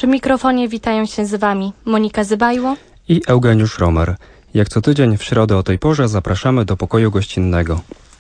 Przy mikrofonie witają się z Wami Monika Zybajło i Eugeniusz Romer. Jak co tydzień w środę o tej porze zapraszamy do pokoju gościnnego.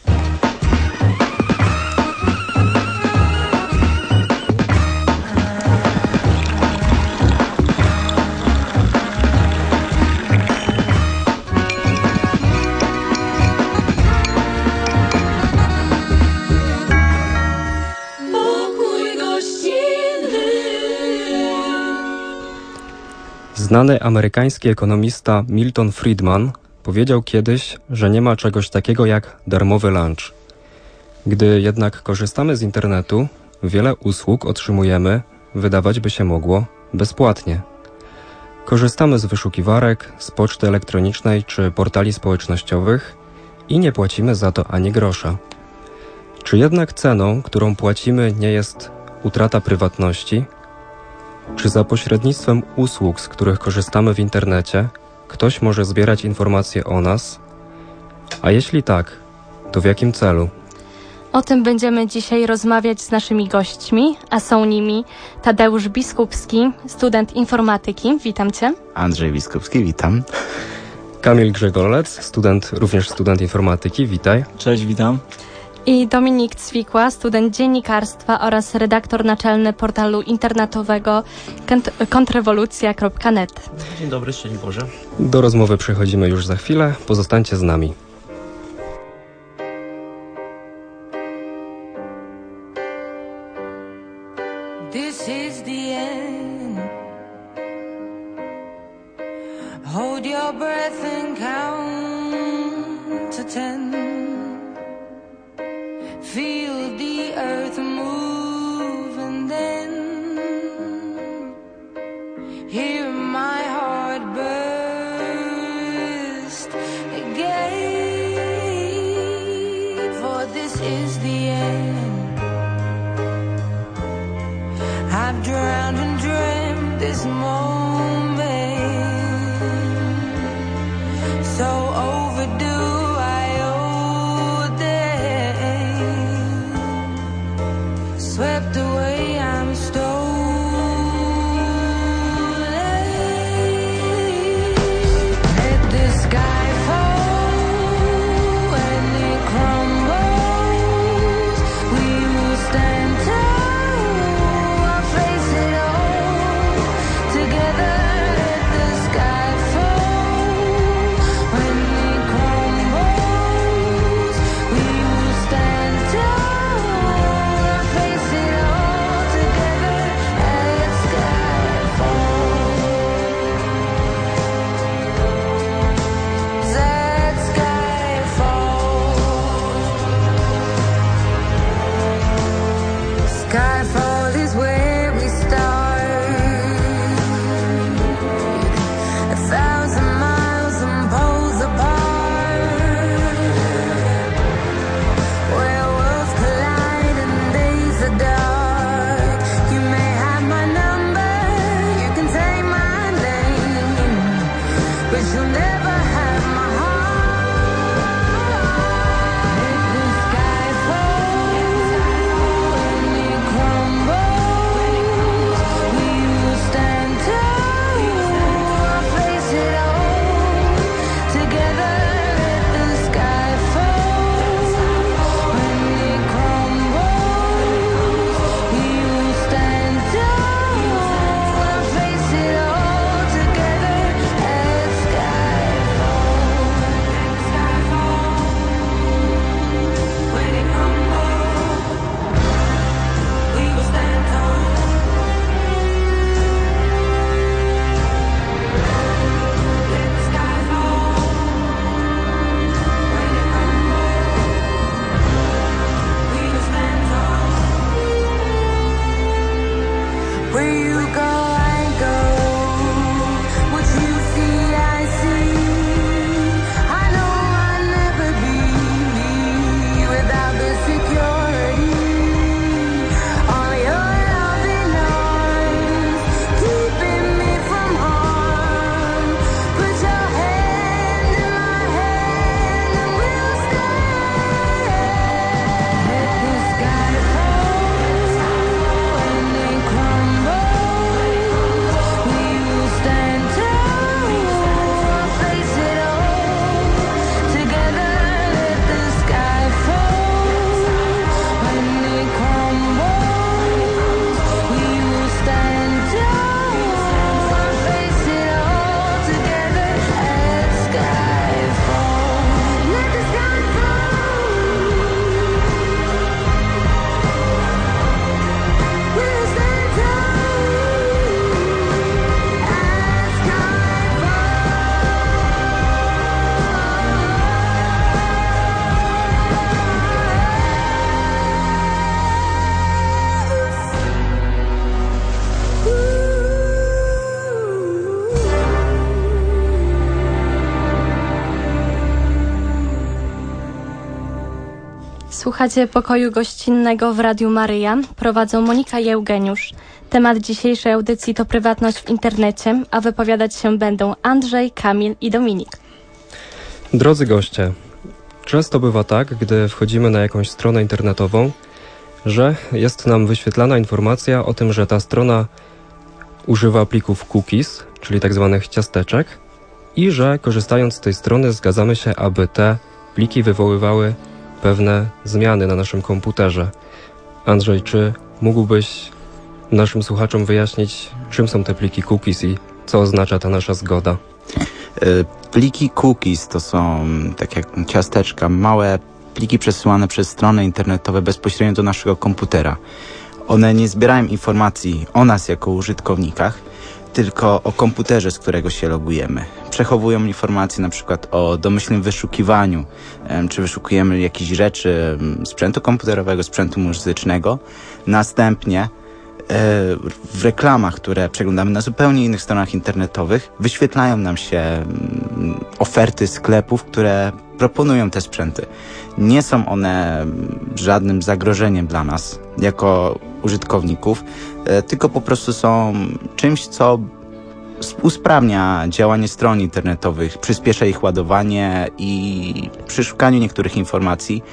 Znany amerykański ekonomista Milton Friedman powiedział kiedyś, że nie ma czegoś takiego jak darmowy lunch. Gdy jednak korzystamy z internetu, wiele usług otrzymujemy, wydawać by się mogło, bezpłatnie. Korzystamy z wyszukiwarek, z poczty elektronicznej czy portali społecznościowych i nie płacimy za to ani grosza. Czy jednak ceną, którą płacimy, nie jest utrata prywatności? Czy za pośrednictwem usług, z których korzystamy w internecie, ktoś może zbierać informacje o nas? A jeśli tak, to w jakim celu? O tym będziemy dzisiaj rozmawiać z naszymi gośćmi, a są nimi Tadeusz Biskupski, student informatyki. Witam Cię. Andrzej Biskupski, witam. Kamil Grzegolec, również student informatyki. Witaj. Cześć, witam. I Dominik Cwikła, student dziennikarstwa oraz redaktor naczelny portalu internetowego kontrrewolucja.net. Dzień dobry, szczęść Boże. Do rozmowy przechodzimy już za chwilę. Pozostańcie z nami. This is the end. Hold your breath and count to 10. Feel the earth move and then hear my heart burst again. For this is the end. I've drowned and dreamt this moment, so overdue. Swept away, I'm stolen. Let the sky fall and it crumbles. We will stand tall, I'll face it all together. Słuchacie Pokoju Gościnnego w Radiu Maryja. Prowadzą Monika i Eugeniusz. Temat dzisiejszej audycji to prywatność w internecie, a wypowiadać się będą Andrzej, Kamil i Dominik. Drodzy goście, często bywa tak, gdy wchodzimy na jakąś stronę internetową, że jest nam wyświetlana informacja o tym, że ta strona używa plików cookies, czyli tak zwanych ciasteczek, i że korzystając z tej strony zgadzamy się, aby te pliki wywoływały pewne zmiany na naszym komputerze. Andrzej, czy mógłbyś naszym słuchaczom wyjaśnić, czym są te pliki cookies i co oznacza ta nasza zgoda? Pliki cookies to są, tak jak ciasteczka, małe pliki przesyłane przez strony internetowe bezpośrednio do naszego komputera. One nie zbierają informacji o nas jako użytkownikach, tylko o komputerze, z którego się logujemy. Przechowują informacje na przykład o domyślnym wyszukiwaniu, czy wyszukujemy jakieś rzeczy, sprzętu komputerowego, sprzętu muzycznego. Następnie w reklamach, które przeglądamy na zupełnie innych stronach internetowych, wyświetlają nam się oferty sklepów, które proponują te sprzęty. Nie są one żadnym zagrożeniem dla nas jako użytkowników, tylko po prostu są czymś, co usprawnia działanie stron internetowych, przyspiesza ich ładowanie i przy szukaniu niektórych informacji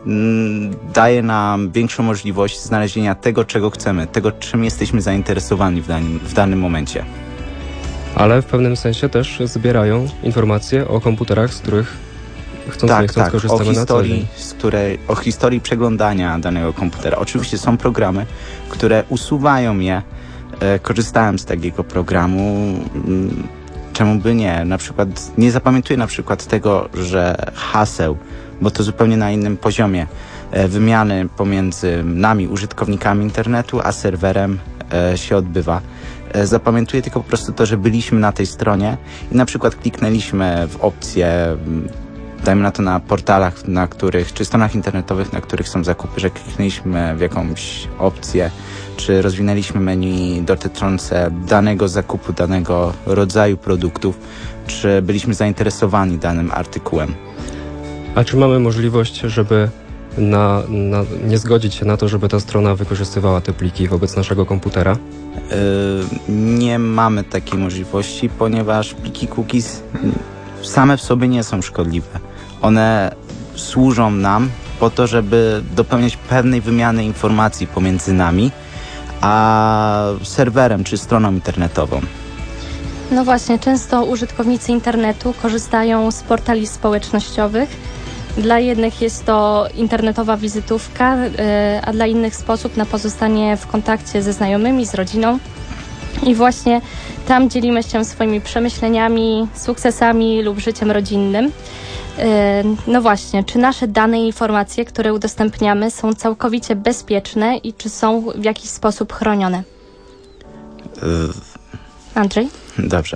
daje nam większą możliwość znalezienia tego, czego chcemy, tego, czym jesteśmy zainteresowani w danym momencie. Ale w pewnym sensie też zbierają informacje o komputerach, z których chcąc nie chcąc korzystamy na co dzień. O historii przeglądania danego komputera. Oczywiście są programy, które usuwają je. Korzystałem z takiego programu. Czemu by nie? Na przykład nie zapamiętuję na przykład tego, że haseł, bo to zupełnie na innym poziomie wymiany pomiędzy nami, użytkownikami internetu, a serwerem się odbywa. Zapamiętuję tylko po prostu to, że byliśmy na tej stronie i na przykład kliknęliśmy w opcję, dajmy na to na portalach, na których, czy stronach internetowych, na których są zakupy, że kliknęliśmy w jakąś opcję, czy rozwinęliśmy menu dotyczące danego zakupu, danego rodzaju produktów, czy byliśmy zainteresowani danym artykułem. A czy mamy możliwość, żeby nie zgodzić się na to, żeby ta strona wykorzystywała te pliki wobec naszego komputera? Nie mamy takiej możliwości, ponieważ pliki cookies same w sobie nie są szkodliwe. One służą nam po to, żeby dopełniać pewnej wymiany informacji pomiędzy nami a serwerem czy stroną internetową. No właśnie, często użytkownicy internetu korzystają z portali społecznościowych. Dla jednych jest to internetowa wizytówka, a dla innych sposób na pozostanie w kontakcie ze znajomymi, z rodziną. I właśnie tam dzielimy się swoimi przemyśleniami, sukcesami lub życiem rodzinnym. No właśnie, czy nasze dane i informacje, które udostępniamy, są całkowicie bezpieczne i czy są w jakiś sposób chronione? Andrzej? Dobrze.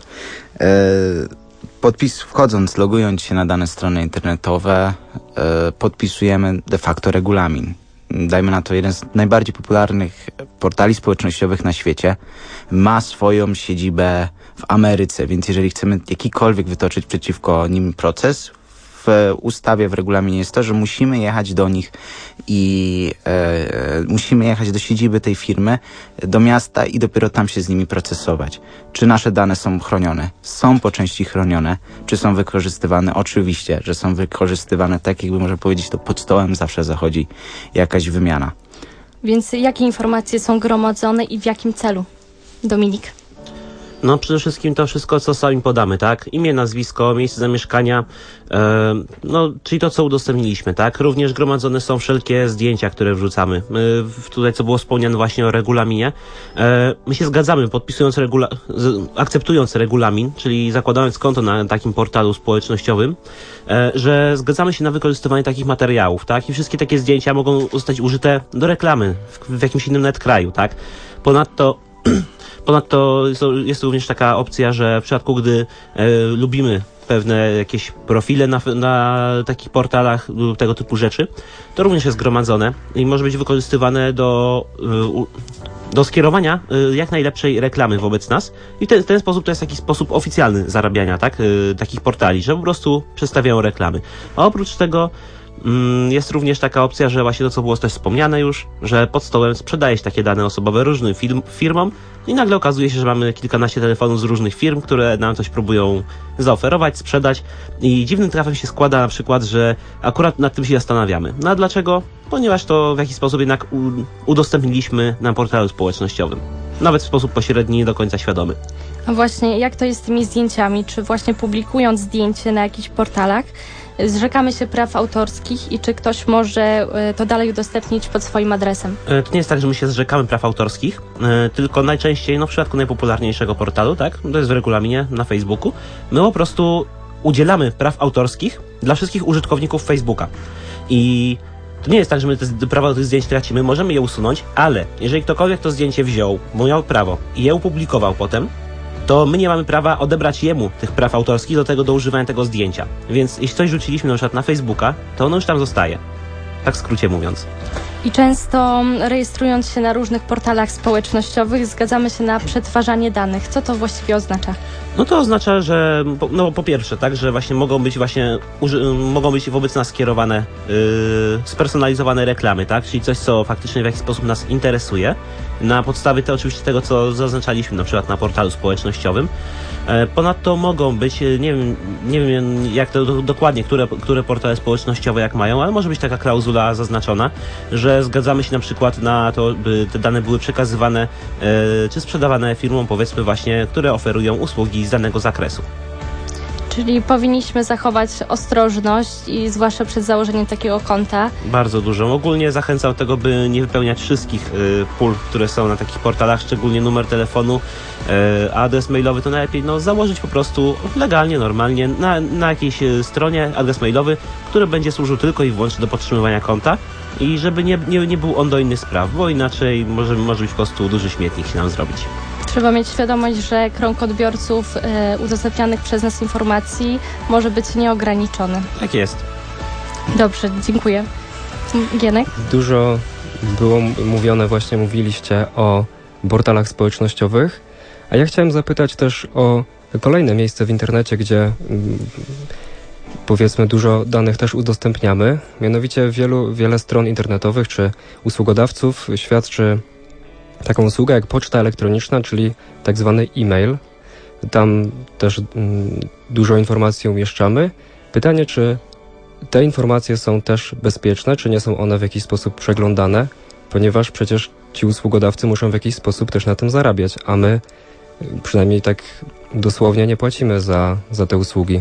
Wchodząc, logując się na dane strony internetowe, podpisujemy de facto regulamin. Dajmy na to, jeden z najbardziej popularnych portali społecznościowych na świecie ma swoją siedzibę w Ameryce, więc jeżeli chcemy jakikolwiek wytoczyć przeciwko nim proces, w ustawie, w regulaminie jest to, że musimy jechać do nich i musimy jechać do siedziby tej firmy, do miasta i dopiero tam się z nimi procesować. Czy nasze dane są chronione? Są po części chronione. Czy są wykorzystywane? Oczywiście, że są wykorzystywane tak, jakby można powiedzieć, to pod stołem zawsze zachodzi jakaś wymiana. Więc jakie informacje są gromadzone i w jakim celu? Dominik? No przede wszystkim to wszystko, co sami podamy, tak? Imię, nazwisko, miejsce zamieszkania, no czyli to, co udostępniliśmy, tak? Również gromadzone są wszelkie zdjęcia, które wrzucamy. Tutaj, co było wspomniane właśnie o regulaminie. My się zgadzamy, podpisując akceptując regulamin, czyli zakładając konto na takim portalu społecznościowym, że zgadzamy się na wykorzystywanie takich materiałów, tak? I wszystkie takie zdjęcia mogą zostać użyte do reklamy w jakimś innym nawet kraju, tak? Ponadto jest również taka opcja, że w przypadku, gdy lubimy pewne jakieś profile na takich portalach lub tego typu rzeczy, to również jest gromadzone i może być wykorzystywane do skierowania jak najlepszej reklamy wobec nas. I w ten sposób to jest taki sposób oficjalny zarabiania, tak? Takich portali, że po prostu przedstawiają reklamy. A oprócz tego Jest również taka opcja, że właśnie to, co było też wspomniane już, że pod stołem sprzedaje się takie dane osobowe różnym firmom i nagle okazuje się, że mamy kilkanaście telefonów z różnych firm, które nam coś próbują zaoferować, sprzedać i dziwnym trafem się składa na przykład, że akurat nad tym się zastanawiamy. No a dlaczego? Ponieważ to w jakiś sposób jednak udostępniliśmy na portalu społecznościowym. Nawet w sposób pośredni, nie do końca świadomy. A właśnie, jak to jest z tymi zdjęciami? Czy właśnie publikując zdjęcie na jakichś portalach, zrzekamy się praw autorskich i czy ktoś może to dalej udostępnić pod swoim adresem? To nie jest tak, że my się zrzekamy praw autorskich, tylko najczęściej, w przypadku najpopularniejszego portalu, tak, to jest w regulaminie na Facebooku, my po prostu udzielamy praw autorskich dla wszystkich użytkowników Facebooka. I to nie jest tak, że my te prawa do tych zdjęć tracimy, możemy je usunąć, ale jeżeli ktokolwiek to zdjęcie wziął, bo miał prawo i je opublikował potem, to my nie mamy prawa odebrać jemu tych praw autorskich do używania tego zdjęcia. Więc jeśli coś rzuciliśmy na przykład na Facebooka, to ono już tam zostaje. Tak w skrócie mówiąc. I często rejestrując się na różnych portalach społecznościowych zgadzamy się na przetwarzanie danych. Co to właściwie oznacza? No to oznacza, że po pierwsze, tak, że właśnie mogą być wobec nas skierowane spersonalizowane reklamy, tak, czyli coś, co faktycznie w jakiś sposób nas interesuje, na podstawie oczywiście tego, co zaznaczaliśmy na przykład na portalu społecznościowym. Ponadto mogą być, nie wiem jak to dokładnie, które portale społecznościowe jak mają, ale może być taka klauzula zaznaczona, że zgadzamy się na przykład na to, by te dane były przekazywane czy sprzedawane firmom, powiedzmy właśnie, które oferują usługi z danego zakresu. Czyli powinniśmy zachować ostrożność i zwłaszcza przed założeniem takiego konta. Bardzo dużo. Ogólnie zachęcam do tego, by nie wypełniać wszystkich pól, które są na takich portalach, szczególnie numer telefonu, adres mailowy, to najlepiej założyć po prostu legalnie, normalnie na jakiejś stronie adres mailowy, który będzie służył tylko i wyłącznie do podtrzymywania konta i żeby nie był on do innych spraw, bo inaczej może być po prostu duży śmietnik się nam zrobić. Trzeba mieć świadomość, że krąg odbiorców udostępnianych przez nas informacji może być nieograniczony. Tak jest. Dobrze, dziękuję. Gienek? Dużo było mówiliście o portalach społecznościowych, a ja chciałem zapytać też o kolejne miejsce w internecie, gdzie powiedzmy dużo danych też udostępniamy. Mianowicie wiele stron internetowych czy usługodawców świadczy taką usługę jak poczta elektroniczna, czyli tak zwany e-mail. Tam też dużo informacji umieszczamy. Pytanie, czy te informacje są też bezpieczne, czy nie są one w jakiś sposób przeglądane, ponieważ przecież ci usługodawcy muszą w jakiś sposób też na tym zarabiać, a my przynajmniej tak dosłownie nie płacimy za te usługi.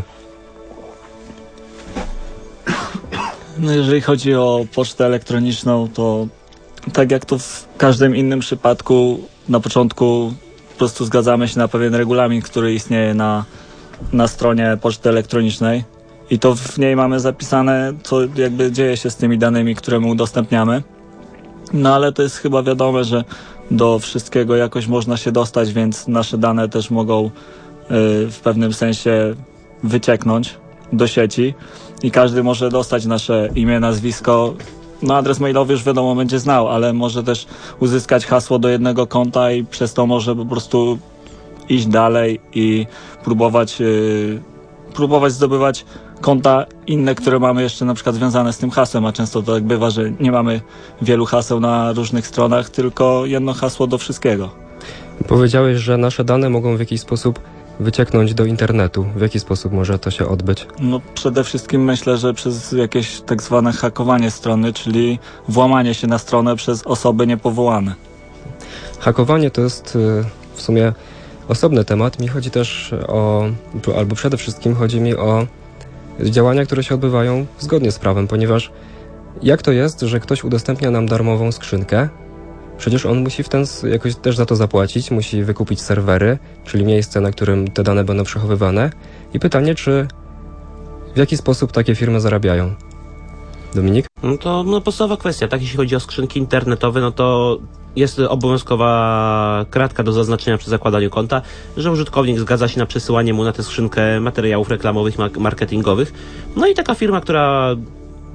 No jeżeli chodzi o pocztę elektroniczną, to tak jak to w każdym innym przypadku, na początku po prostu zgadzamy się na pewien regulamin, który istnieje na stronie poczty elektronicznej i to w niej mamy zapisane, co jakby dzieje się z tymi danymi, które my udostępniamy. No ale to jest chyba wiadome, że do wszystkiego jakoś można się dostać, więc nasze dane też mogą w pewnym sensie wycieknąć do sieci i każdy może dostać nasze imię, nazwisko. No adres mailowy już wiadomo będzie znał, ale może też uzyskać hasło do jednego konta i przez to może po prostu iść dalej i próbować zdobywać konta inne, które mamy jeszcze na przykład związane z tym hasłem, a często to tak bywa, że nie mamy wielu haseł na różnych stronach, tylko jedno hasło do wszystkiego. Powiedziałeś, że nasze dane mogą w jakiś sposób wycieknąć do internetu. W jaki sposób może to się odbyć? No przede wszystkim myślę, że przez jakieś tak zwane hakowanie strony, czyli włamanie się na stronę przez osoby niepowołane. Hakowanie to jest w sumie osobny temat. Mi chodzi też albo przede wszystkim chodzi mi o działania, które się odbywają zgodnie z prawem, ponieważ jak to jest, że ktoś udostępnia nam darmową skrzynkę? Przecież on musi jakoś też za to zapłacić, musi wykupić serwery, czyli miejsce, na którym te dane będą przechowywane. I pytanie, w jaki sposób takie firmy zarabiają? Dominik? No to podstawowa kwestia, tak, jeśli chodzi o skrzynki internetowe, no to jest obowiązkowa kratka do zaznaczenia przy zakładaniu konta, że użytkownik zgadza się na przesyłanie mu na tę skrzynkę materiałów reklamowych, marketingowych. No i taka firma, która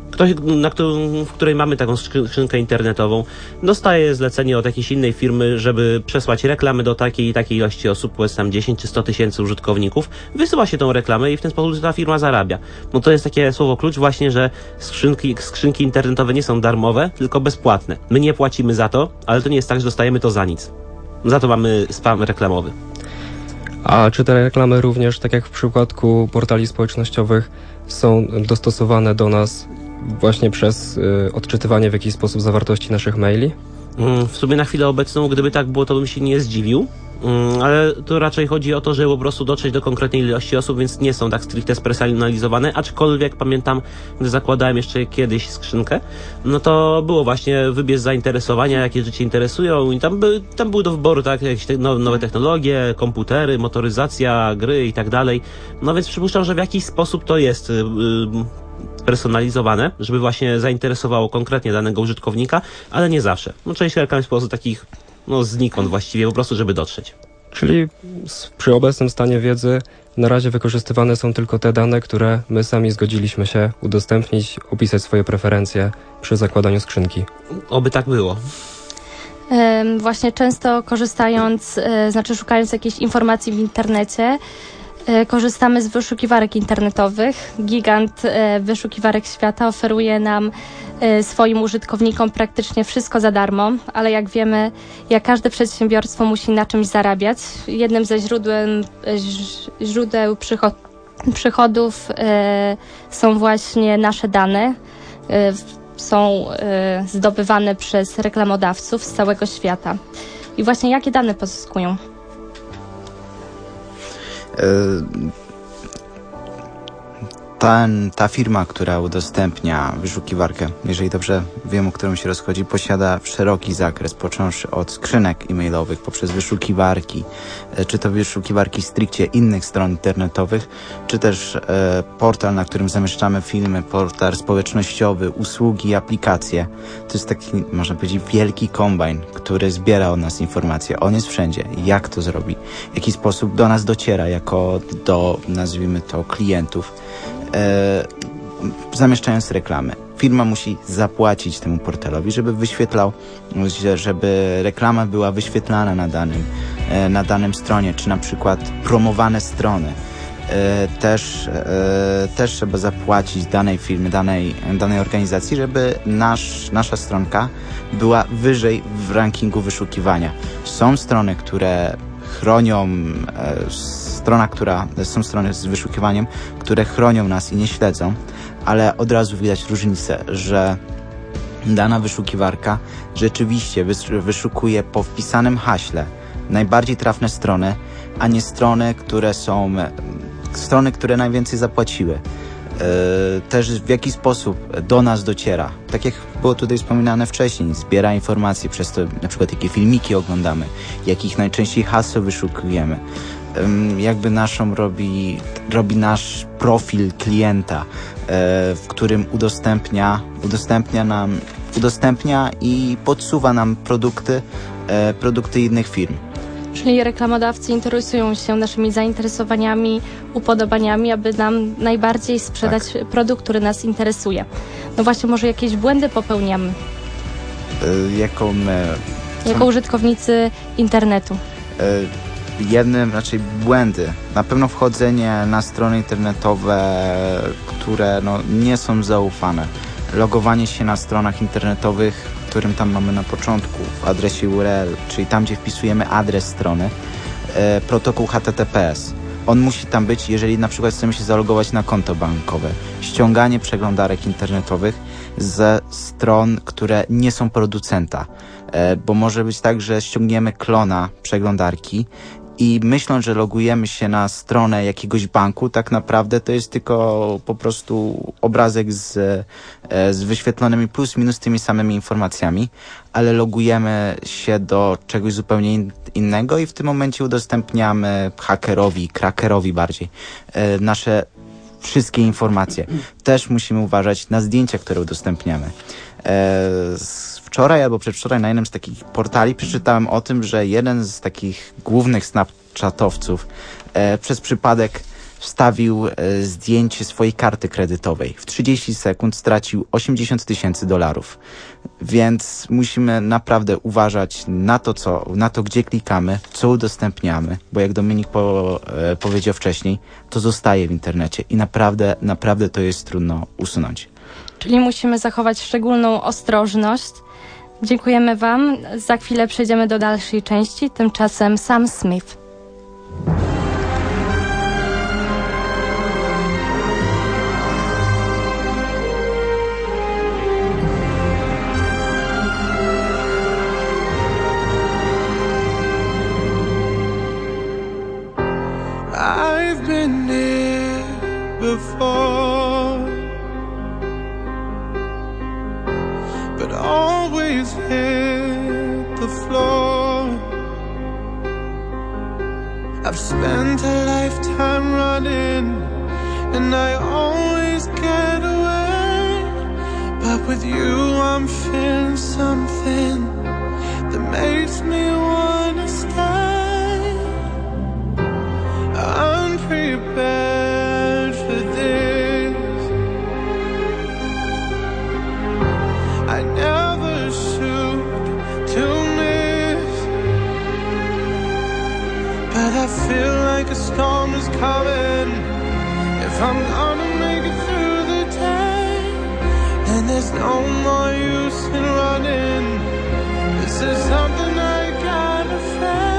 Ktoś, w której mamy taką skrzynkę internetową, dostaje zlecenie od jakiejś innej firmy, żeby przesłać reklamy do takiej i takiej ilości osób, powiedzmy tam 10 czy 100 tysięcy użytkowników, wysyła się tą reklamę i w ten sposób ta firma zarabia. No to jest takie słowo klucz właśnie, że skrzynki internetowe nie są darmowe, tylko bezpłatne. My nie płacimy za to, ale to nie jest tak, że dostajemy to za nic. Za to mamy spam reklamowy. A czy te reklamy również, tak jak w przypadku portali społecznościowych, są dostosowane do nas właśnie przez odczytywanie w jakiś sposób zawartości naszych maili? W sumie na chwilę obecną, gdyby tak było, to bym się nie zdziwił, ale tu raczej chodzi o to, żeby po prostu dotrzeć do konkretnej ilości osób, więc nie są tak stricte spersonalizowane, aczkolwiek pamiętam, gdy zakładałem jeszcze kiedyś skrzynkę, no to było właśnie wybierz zainteresowania, jakie rzeczy interesują i tam były do wyboru, tak, jakieś nowe technologie, komputery, motoryzacja, gry i tak dalej, no więc przypuszczam, że w jakiś sposób to jest personalizowane, żeby właśnie zainteresowało konkretnie danego użytkownika, ale nie zawsze. No część reklam jest po prostu takich, znikąd właściwie, po prostu, żeby dotrzeć. Czyli przy obecnym stanie wiedzy na razie wykorzystywane są tylko te dane, które my sami zgodziliśmy się udostępnić, opisać swoje preferencje przy zakładaniu skrzynki. Oby tak było. Właśnie często szukając jakiejś informacji w internecie, korzystamy z wyszukiwarek internetowych. Gigant wyszukiwarek świata oferuje nam swoim użytkownikom praktycznie wszystko za darmo, ale jak wiemy, jak każde przedsiębiorstwo musi na czymś zarabiać. Jednym ze źródeł przychodów są właśnie nasze dane. Są zdobywane przez reklamodawców z całego świata. I właśnie jakie dane pozyskują? Ta firma, która udostępnia wyszukiwarkę, jeżeli dobrze wiem, o którą się rozchodzi, posiada szeroki zakres, począwszy od skrzynek e-mailowych, poprzez wyszukiwarki, czy to wyszukiwarki stricte innych stron internetowych, czy też portal, na którym zamieszczamy filmy, portal społecznościowy, usługi, aplikacje. To jest taki, można powiedzieć, wielki kombajn, który zbiera od nas informacje. On jest wszędzie. Jak to zrobi? W jaki sposób do nas dociera jako do, nazwijmy to, klientów. Zamieszczając reklamy. Firma musi zapłacić temu portalowi, żeby reklama była wyświetlana na danym stronie, czy na przykład promowane strony. Też trzeba zapłacić danej firmy, danej organizacji, żeby nasza stronka była wyżej w rankingu wyszukiwania. Są strony, które chronią, są strony z wyszukiwaniem, które chronią nas i nie śledzą, ale od razu widać różnicę, że dana wyszukiwarka rzeczywiście wyszukuje po wpisanym haśle najbardziej trafne strony, a nie strony, które najwięcej zapłaciły. Też w jaki sposób do nas dociera. Tak jak było tutaj wspominane wcześniej, zbiera informacje przez to, na przykład jakie filmiki oglądamy, jakich najczęściej haseł wyszukujemy. Jakby robi nasz profil klienta, w którym udostępnia i podsuwa nam produkty innych firm. Czyli reklamodawcy interesują się naszymi zainteresowaniami, upodobaniami, aby nam najbardziej sprzedać produkt, który nas interesuje. No właśnie, może jakieś błędy popełniamy? Jako użytkownicy internetu. Błędy. Na pewno wchodzenie na strony internetowe, które nie są zaufane. Logowanie się na stronach internetowych, którym tam mamy na początku, w adresie URL, czyli tam, gdzie wpisujemy adres strony, protokół HTTPS. On musi tam być, jeżeli na przykład chcemy się zalogować na konto bankowe. Ściąganie przeglądarek internetowych ze stron, które nie są producenta. Bo może być tak, że ściągniemy klona przeglądarki i myśląc, że logujemy się na stronę jakiegoś banku, tak naprawdę to jest tylko po prostu obrazek z wyświetlonymi plus minus tymi samymi informacjami, ale logujemy się do czegoś zupełnie innego i w tym momencie udostępniamy hakerowi, krakerowi bardziej, nasze wszystkie informacje. Też musimy uważać na zdjęcia, które udostępniamy. Wczoraj albo przedwczoraj na jednym z takich portali przeczytałem o tym, że jeden z takich głównych snapchatowców przez przypadek wstawił zdjęcie swojej karty kredytowej. W 30 sekund stracił $80,000. Więc musimy naprawdę uważać na to, gdzie klikamy, co udostępniamy, bo jak Dominik powiedział wcześniej, to zostaje w internecie i naprawdę to jest trudno usunąć. Czyli musimy zachować szczególną ostrożność. Dziękujemy Wam. Za chwilę przejdziemy do dalszej części. Tymczasem Sam Smith. I've been here before, but always hit the floor. I've spent a lifetime running, and I always get away. But with you I'm feeling something that makes me wanna stay. Unprepared for this, I never shoot to miss, but I feel like a storm is coming. If I'm gonna make it through the day, then there's no more use in running. This is something I gotta face.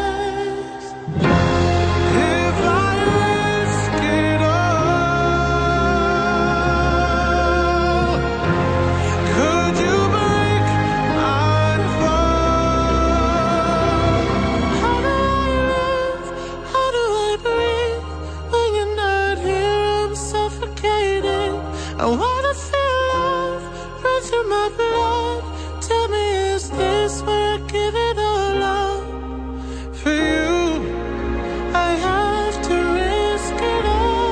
I wanna feel love run through my blood. Tell me, is this where I give it all up? For you, I have to risk it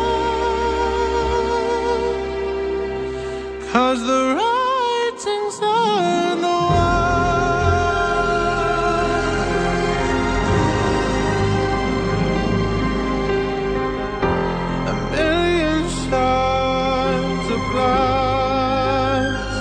all. 'Cause the writing's on the wall. A million shots of glass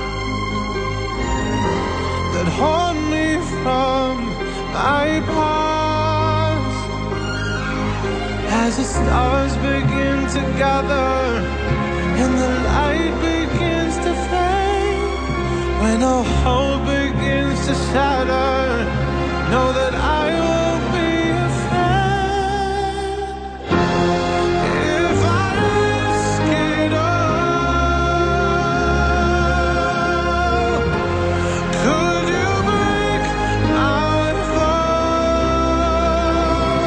that haunt me from my past. As the stars begin to gather and the light begins to fade, when all hope begins to shatter, know that I won't be afraid. If I risk it all, could you break my fall?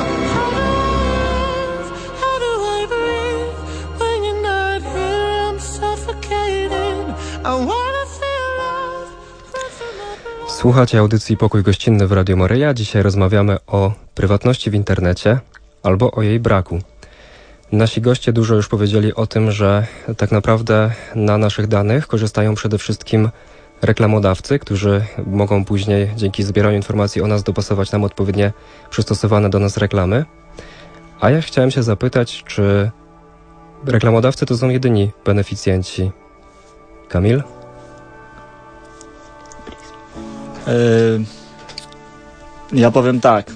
How do I breathe when you're not here? I'm suffocating. I wanna feel love run through my blood. Słuchacie audycji Pokój Gościnny w Radio Maryja. Dzisiaj rozmawiamy o prywatności w internecie albo o jej braku. Nasi goście dużo już powiedzieli o tym, że tak naprawdę na naszych danych korzystają przede wszystkim reklamodawcy, którzy mogą później dzięki zbieraniu informacji o nas dopasować nam odpowiednie przystosowane do nas reklamy. A ja chciałem się zapytać, czy reklamodawcy to są jedyni beneficjenci? Kamil? Ja powiem tak.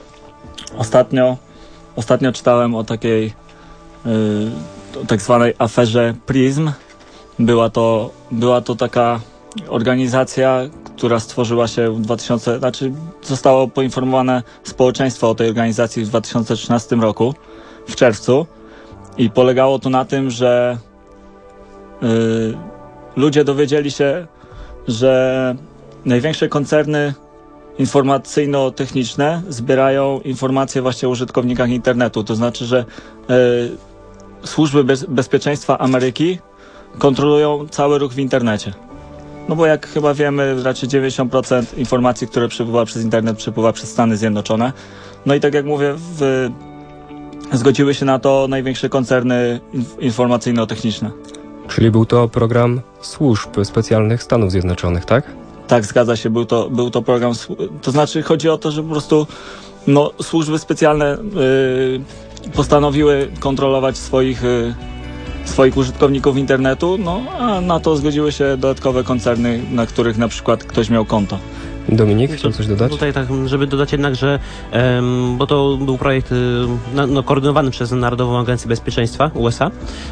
Ostatnio czytałem o takiej tak zwanej aferze PRISM. Była to taka organizacja, która stworzyła się zostało poinformowane społeczeństwo o tej organizacji w 2013 roku, w czerwcu. I polegało to na tym, że ludzie dowiedzieli się, że największe koncerny informacyjno-techniczne zbierają informacje właśnie o użytkownikach internetu. To znaczy, że służby bezpieczeństwa Ameryki kontrolują cały ruch w internecie. No bo jak chyba wiemy, raczej 90% informacji, które przepływa przez internet, przepływa przez Stany Zjednoczone. No i tak jak mówię, zgodziły się na to największe koncerny informacyjno-techniczne. Czyli był to program służb specjalnych Stanów Zjednoczonych, tak? Tak, zgadza się, był to program, to znaczy chodzi o to, że po prostu No, służby specjalne postanowiły kontrolować swoich użytkowników internetu, no a na to zgodziły się dodatkowe koncerny, na których na przykład ktoś miał konto. Dominik, chciał coś dodać? Tutaj tak, żeby dodać jednak, że bo to był projekt koordynowany przez Narodową Agencję Bezpieczeństwa USA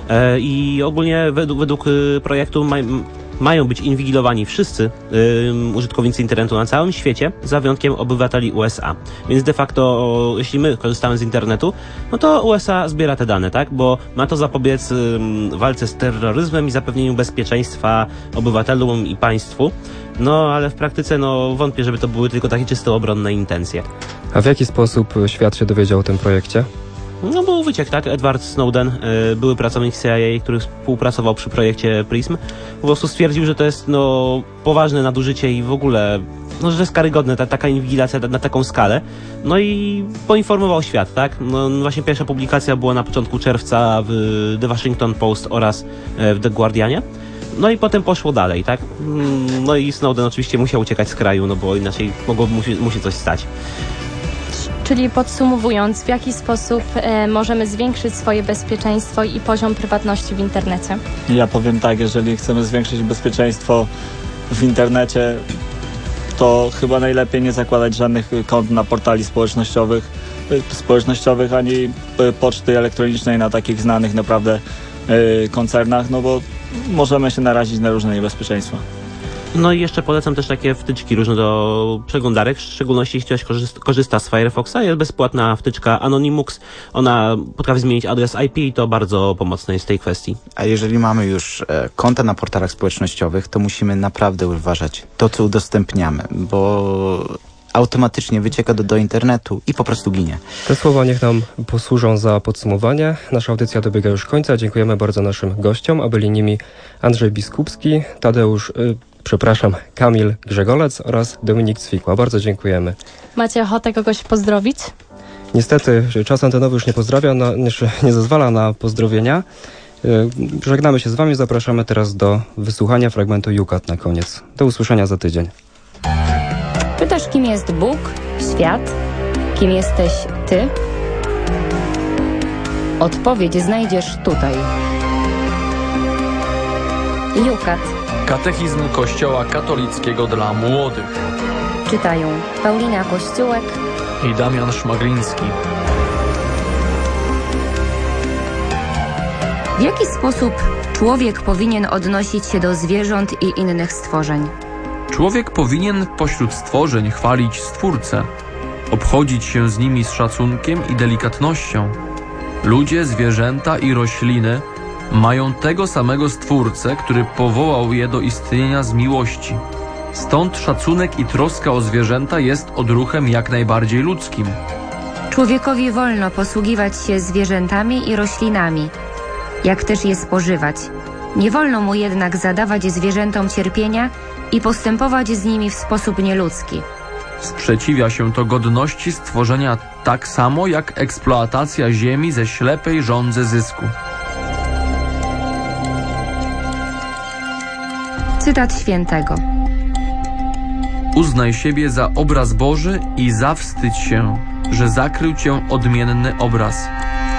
i ogólnie według projektu mają być inwigilowani wszyscy użytkownicy internetu na całym świecie, za wyjątkiem obywateli USA. Więc de facto, jeśli my korzystamy z internetu, no to USA zbiera te dane, tak? Bo ma to zapobiec walce z terroryzmem i zapewnieniu bezpieczeństwa obywatelom i państwu. No, ale w praktyce, wątpię, żeby to były tylko takie czysto obronne intencje. A w jaki sposób świat się dowiedział o tym projekcie? No, był wyciek, tak? Edward Snowden, były pracownik CIA, który współpracował przy projekcie PRISM, po prostu stwierdził, że to jest, poważne nadużycie i w ogóle, że to jest karygodne, taka inwigilacja na taką skalę. No i poinformował świat, tak? No, właśnie pierwsza publikacja była na początku czerwca w The Washington Post oraz w The Guardianie. No i potem poszło dalej, tak? No i Snowden oczywiście musiał uciekać z kraju, bo inaczej mu się coś stać. Czyli podsumowując, w jaki sposób możemy zwiększyć swoje bezpieczeństwo i poziom prywatności w internecie? Ja powiem tak, jeżeli chcemy zwiększyć bezpieczeństwo w internecie, to chyba najlepiej nie zakładać żadnych kont na portali społecznościowych ani poczty elektronicznej na takich znanych naprawdę koncernach, bo możemy się narazić na różne niebezpieczeństwa. No i jeszcze polecam też takie wtyczki różne do przeglądarek, w szczególności jeśli ktoś korzysta z Firefoxa. Jest bezpłatna wtyczka Anonymux. Ona potrafi zmienić adres IP i to bardzo pomocne jest w tej kwestii. A jeżeli mamy już konta na portalach społecznościowych, to musimy naprawdę uważać to, co udostępniamy, bo automatycznie wycieka do internetu i po prostu ginie. Te słowa niech nam posłużą za podsumowanie. Nasza audycja dobiega już końca. Dziękujemy bardzo naszym gościom, a byli nimi Andrzej Biskupski, Kamil Grzegolec oraz Dominik Cwikła. Bardzo dziękujemy. Macie ochotę kogoś pozdrowić? Niestety czas antenowy już nie pozdrawia, nie zezwala na pozdrowienia. Żegnamy się z wami, zapraszamy teraz do wysłuchania fragmentu Yucat na koniec. Do usłyszenia za tydzień. Pytasz, kim jest Bóg, świat? Kim jesteś ty? Odpowiedź znajdziesz tutaj. Yucat. Katechizm Kościoła katolickiego dla młodych. Czytają Paulina Kościółek i Damian Szmagliński. W jaki sposób człowiek powinien odnosić się do zwierząt i innych stworzeń? Człowiek powinien pośród stworzeń chwalić Stwórcę, obchodzić się z nimi z szacunkiem i delikatnością. Ludzie, zwierzęta i rośliny mają tego samego Stwórcę, który powołał je do istnienia z miłości. Stąd szacunek i troska o zwierzęta jest odruchem jak najbardziej ludzkim. Człowiekowi wolno posługiwać się zwierzętami i roślinami, jak też je spożywać. Nie wolno mu jednak zadawać zwierzętom cierpienia i postępować z nimi w sposób nieludzki. Sprzeciwia się to godności stworzenia tak samo jak eksploatacja ziemi ze ślepej żądzy zysku. Cytat świętego. Uznaj siebie za obraz Boży i zawstydź się, że zakrył cię odmienny obraz.